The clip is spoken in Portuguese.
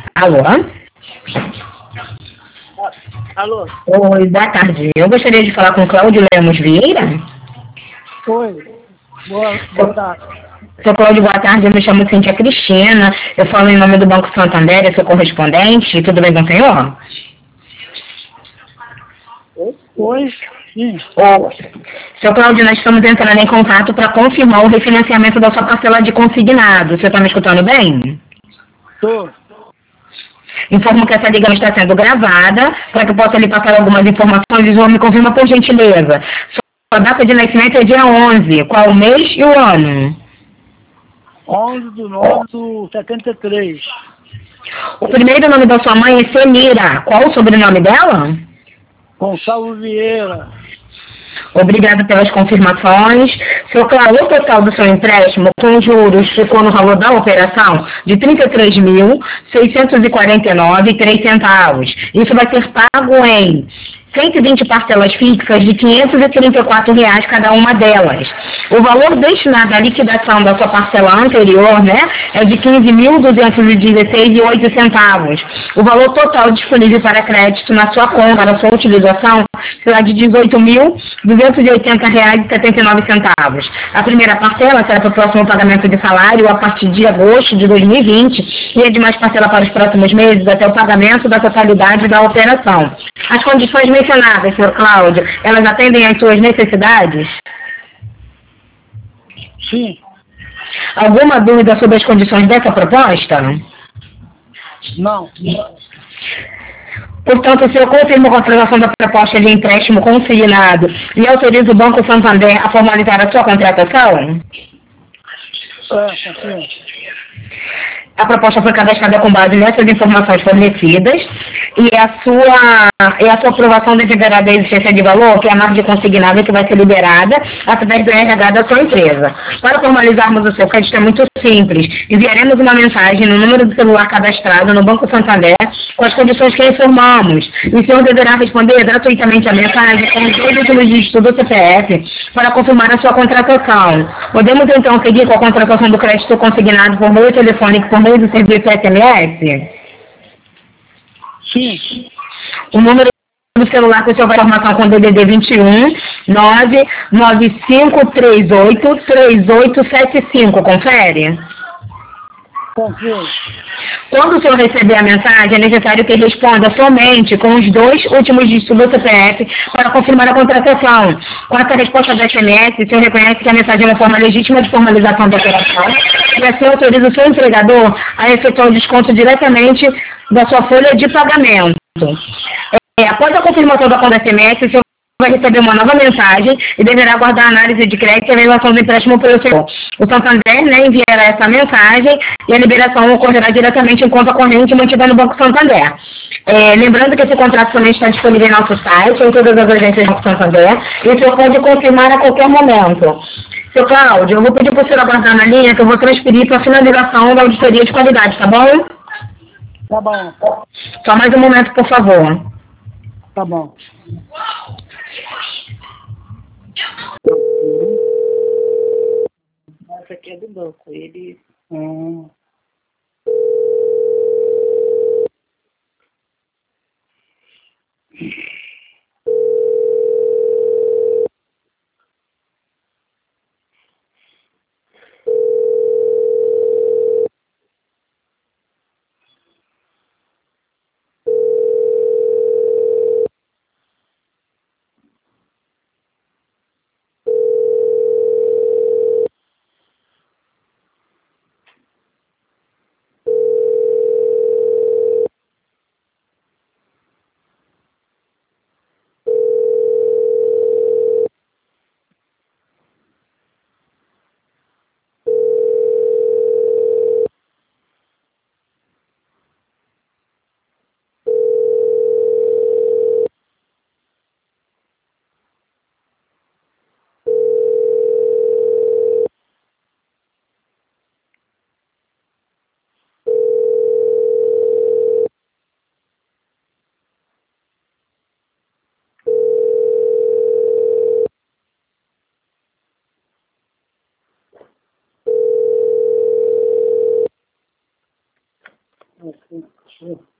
Alô? Alô? Oi, boa tarde. Eu gostaria de falar com o Cláudio Lemos Vieira. Oi. Boa tarde. Seu Cláudio, boa tarde. Eu me chamo Cíntia Cristina. Eu falo em nome do Banco Santander, eu sou correspondente. Tudo bem com o senhor? Oi? Sim. Seu Cláudio, nós estamos entrando em contato para confirmar o refinanciamento da sua parcela de consignado. Você está me escutando bem? Tô. Informo que essa ligação está sendo gravada para que eu possa lhe passar algumas informações e o senhor me confirma por gentileza. Sua data de nascimento é dia 11. Qual o mês e o ano? 11/9/73. O primeiro nome da sua mãe é Senira. Qual o sobrenome dela? Gonçalo Vieira. Obrigada pelas confirmações. Seu Cláudio, o total do seu empréstimo com juros ficou no valor da operação de R$ 33.649,03. Isso vai ser pago em 120 parcelas fixas de R$ 534 cada uma delas. O valor destinado à liquidação da sua parcela anterior, né, é de R$ 15.216,08. O valor total disponível para crédito na sua conta, para sua utilização, será de R$ 18.280,79. A primeira parcela será para o próximo pagamento de salário a partir de agosto de 2020 e a demais parcela para os próximos meses até o pagamento da totalidade da operação. As condições mencionadas, senhor Cláudio, elas atendem às suas necessidades? Sim. Alguma dúvida sobre as condições dessa proposta? Não. Portanto, o senhor confirma a contratação da proposta de empréstimo consignado e autoriza o Banco Santander a formalizar a sua contratação? Confirmo. A proposta foi cadastrada com base nessas informações fornecidas e a sua aprovação dependerá da existência de valor, que é a margem consignada que vai ser liberada através do RH da sua empresa. Para formalizarmos o seu crédito é muito simples. Enviaremos uma mensagem no número do celular cadastrado no Banco Santander com as condições que informamos. E o senhor deverá responder gratuitamente a mensagem com os dois últimos dígitos do CPF para confirmar a sua contratação. Podemos então seguir com a contratação do crédito consignado por meio telefônico, por meio do serviço SMS? Sim. O número do celular que o senhor vai informação com DDD 21 99538 3875. Confere? Confirmo. Quando o senhor receber a mensagem, é necessário que responda somente com os dois últimos dígitos do CPF para confirmar a contratação. Com essa resposta do SMS, o senhor reconhece que a mensagem é uma forma legítima de formalização da operação e assim autoriza o seu empregador a efetuar o desconto diretamente da sua folha de pagamento. Após a confirmação da conta SMS, o senhor vai receber uma nova mensagem e deverá aguardar a análise de crédito e a liberação do empréstimo pelo senhor. O Santander, enviará essa mensagem e a liberação ocorrerá diretamente em conta corrente mantida no Banco Santander. Lembrando que esse contrato também está disponível em nosso site, em todas as agências do Banco Santander, e o senhor pode confirmar a qualquer momento. Seu Cláudio, eu vou pedir para o senhor aguardar na linha que eu vou transferir para a finalização da auditoria de qualidade, tá bom? Tá bom. Só mais um momento, por favor. Tá bom. Essa aqui é do banco. Ele. Sim.